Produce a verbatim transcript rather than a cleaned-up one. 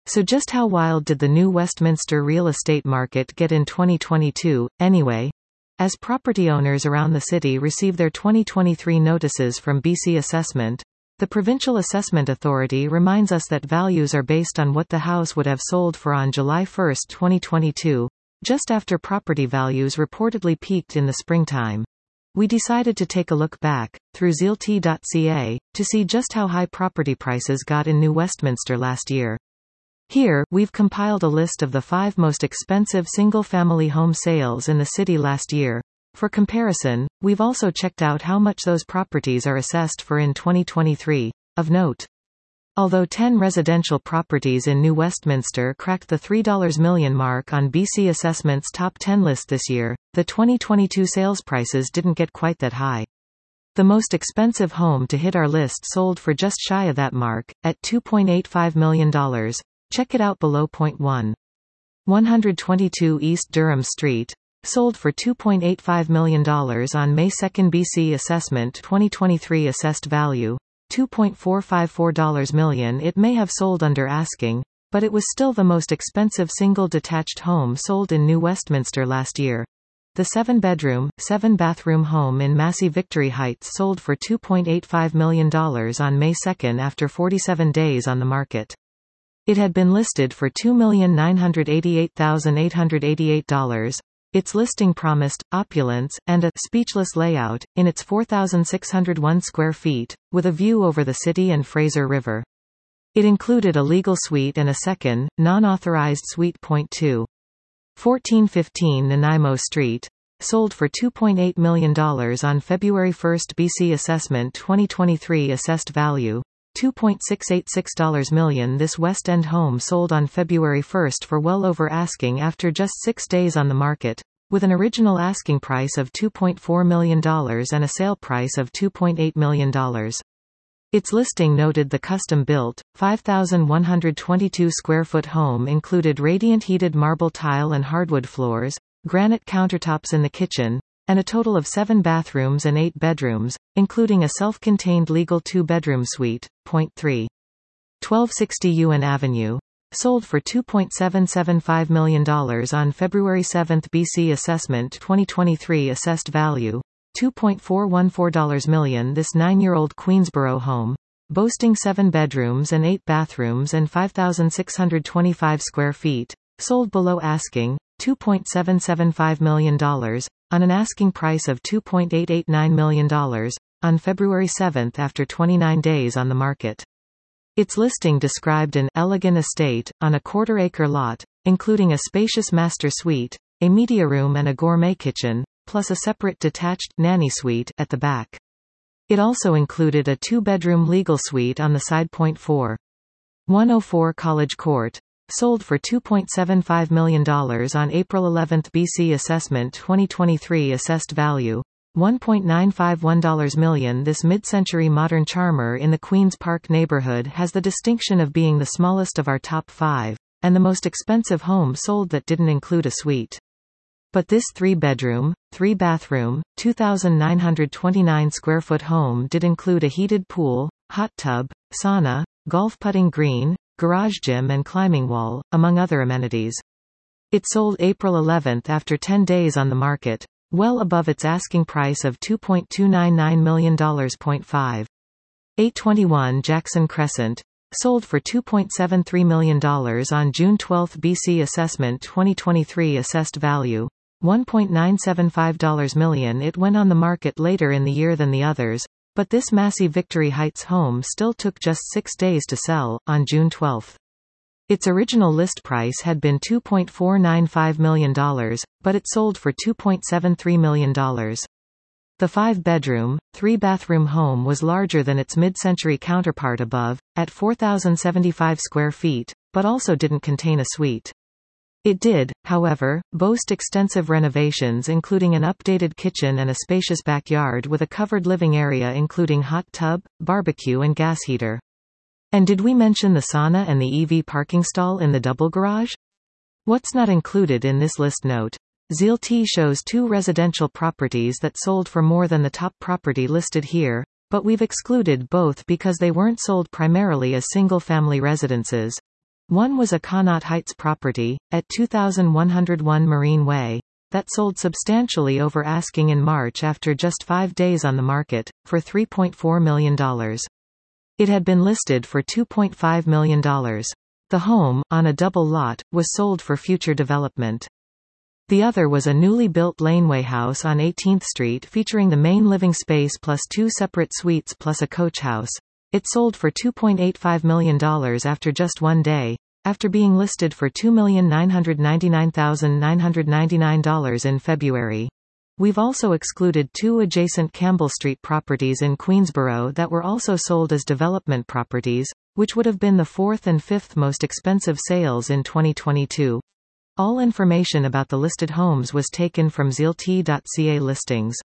So just how wild did the new Westminster real estate market get in twenty twenty-two, anyway? As property owners around the city receive their twenty twenty-three notices from B C Assessment, the Provincial Assessment Authority reminds us that values are based on what the house would have sold for on July first, twenty twenty-two, just after property values reportedly peaked in the springtime. We decided to take a look back, through Zealty dot C A, to see just how high property prices got in New Westminster last year. Here, we've compiled a list of the five most expensive single-family home sales in the city last year. For comparison, we've also checked out how much those properties are assessed for in twenty twenty-three. Of note, although ten residential properties in New Westminster cracked the three million dollars mark on B C Assessment's top ten list this year, the twenty twenty-two sales prices didn't get quite that high. The most expensive home to hit our list sold for just shy of that mark, at two point eight five million dollars. Check it out below. Point one. one twenty-two East Durham Street, sold for two point eight five million dollars on May second. B C Assessment twenty twenty-three assessed value, two point four five four million dollars. It may have sold under asking, but it was still the most expensive single detached home sold in New Westminster last year. The seven-bedroom, seven-bathroom home in Massey Victory Heights sold for two point eight five million dollars on May second after forty-seven days on the market. It had been listed for two million nine hundred eighty-eight thousand eight hundred eighty-eight dollars. Its listing promised opulence and a speechless layout in its four thousand six hundred one square feet, with a view over the city and Fraser River. It included a legal suite and a second, non-authorized suite. Point two. fourteen fifteen Nanaimo Street, sold for two point eight million dollars on February first. B C Assessment twenty twenty-three assessed value, two point six eight six million dollars. This West End home sold on February first for well over asking after just six days on the market, with an original asking price of two point four million dollars and a sale price of two point eight million dollars. Its listing noted the custom-built, five thousand one hundred twenty-two square foot home included radiant heated marble tile and hardwood floors, granite countertops in the kitchen, and a total of seven bathrooms and eight bedrooms, including a self-contained legal two-bedroom suite. Point three. twelve sixty Ewan Avenue, sold for two point seven seven five million dollars on February seventh. B C Assessment twenty twenty-three assessed value, two point four one four million dollars. This nine-year-old Queensboro home, boasting seven bedrooms and eight bathrooms and five thousand six hundred twenty-five square feet, sold below asking, two point seven seven five million dollars, on an asking price of two point eight eight nine million dollars, on February seventh after twenty-nine days on the market. Its listing described an elegant estate, on a quarter-acre lot, including a spacious master suite, a media room and a gourmet kitchen, plus a separate detached nanny suite at the back. It also included a two-bedroom legal suite on the side. Point four. one oh four College Court, sold for two point seven five million dollars on April eleventh. B C Assessment twenty twenty-three assessed value, one point nine five one million dollars. This mid-century modern charmer in the Queen's Park neighborhood has the distinction of being the smallest of our top five, and the most expensive home sold that didn't include a suite. But this three-bedroom, three-bathroom, two thousand nine hundred twenty-nine square foot home did include a heated pool, hot tub, sauna, golf putting green, garage gym and climbing wall, among other amenities. It sold April eleventh after ten days on the market, well above its asking price of two point two nine nine million dollars. Point five. eight twenty-one Jackson Crescent, sold for two point seven three million dollars on June twelfth. B C Assessment twenty twenty-three assessed value, one point nine seven five million dollars. It went on the market later in the year than the others, but this Massey Victory Heights home still took just six days to sell, on June twelfth. Its original list price had been two point four nine five million dollars, but it sold for two point seven three million dollars. The five-bedroom, three-bathroom home was larger than its mid-century counterpart above, at four thousand seventy-five square feet, but also didn't contain a suite. It did, however, boast extensive renovations including an updated kitchen and a spacious backyard with a covered living area including hot tub, barbecue and gas heater. And did we mention the sauna and the E V parking stall in the double garage? What's not included in this list? Note: Zealty shows two residential properties that sold for more than the top property listed here, but we've excluded both because they weren't sold primarily as single-family residences. One was a Connaught Heights property, at two thousand one hundred one Marine Way, that sold substantially over asking in March after just five days on the market, for three point four million dollars. It had been listed for two point five million dollars. The home, on a double lot, was sold for future development. The other was a newly built laneway house on eighteenth Street featuring the main living space plus two separate suites plus a coach house. It sold for two point eight five million dollars after just one day, after being listed for two million nine hundred ninety-nine thousand nine hundred ninety-nine dollars in February. We've also excluded two adjacent Campbell Street properties in Queensborough that were also sold as development properties, which would have been the fourth and fifth most expensive sales in twenty twenty-two. All information about the listed homes was taken from Zealty dot C A listings.